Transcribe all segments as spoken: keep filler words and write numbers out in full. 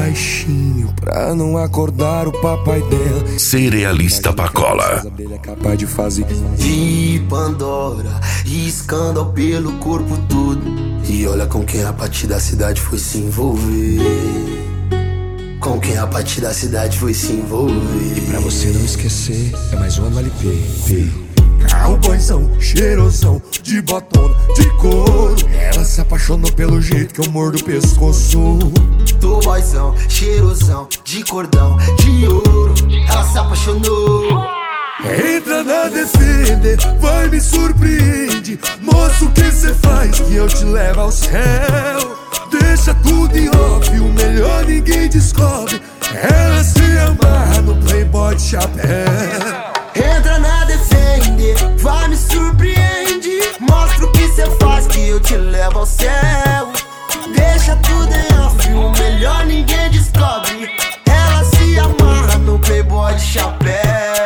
baixinho pra não acordar o papai dela. Cerealista Pacola. É capaz de fazer de Pandora e escândalo pelo corpo todo. E olha com quem a partir da cidade foi se envolver. Com quem a partir da cidade foi se envolver. E pra você não esquecer, é mais um no L P. Cowboyzão, cheirosão, de botona, de couro. Ela se apaixonou pelo jeito que eu mordo o pescoço. Do boyzão, cheirosão, de cordão, de ouro. Ela se apaixonou. Entra na Defender, vai me surpreende. Mostra o que cê faz que eu te levo ao céu. Deixa tudo em off, o melhor ninguém descobre. Ela se amarra no Playboy de chapéu. Entra na Defender, vai me surpreende. Mostra o que cê faz que eu te levo ao céu. Deixa tudo em off, o melhor ninguém descobre. Ela se amarra no Playboy de chapéu.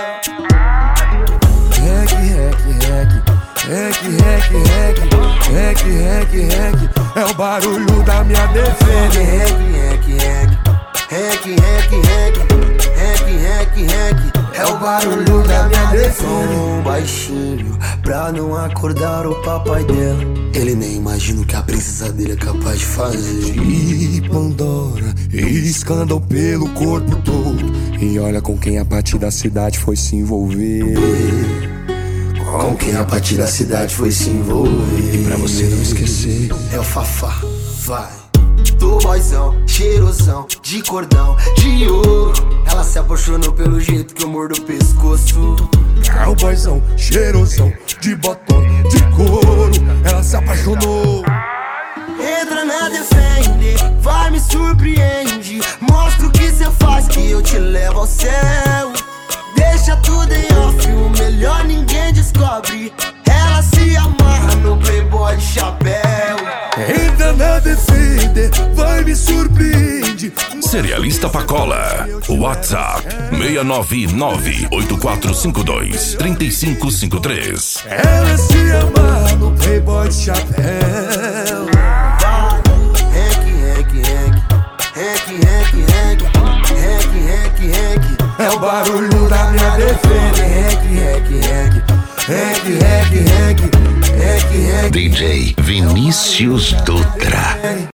Rec, rec, rec, rec, rec, rec, rec, rec, rec. É o barulho da minha Defender. Rec, rec, rec, rec, rec, rec, rec, rec. É o barulho da minha Defender. Baixinho, pra não acordar o papai dela. Ele nem imagina o que a princesa dele é capaz de fazer. De Pandora, escândalo pelo corpo todo. E olha com quem a partir da cidade foi se envolver. Com quem a partir da cidade foi se envolver. E pra você não esquecer, é o Fafá, vai. Do boyzão, cheirosão, de cordão, de ouro. Ela se apaixonou pelo jeito que eu mordo o pescoço. Cowboyzão, cheirosão, de botona, de couro. Ela se apaixonou. Entra na Defender, vai me surpreende. Mostra o que cê faz que eu te levo ao céu. Deixa tudo em off, o melhor ninguém descobre. Ela se amarra no Playboy de chapéu. Entra na Defender, vai me surpreende. Cerealista Pacola. WhatsApp seis nove nove oito quatro cinco dois três cinco cinco três. Ela se amarra no Playboy de chapéu. Rec, rec, rec, rec, rec, rec, rec, rec, rec. É o barulho da minha Defender. Rec, rec, rec, rec, rec, rec, rec, rec. D J Vinícius Dutra.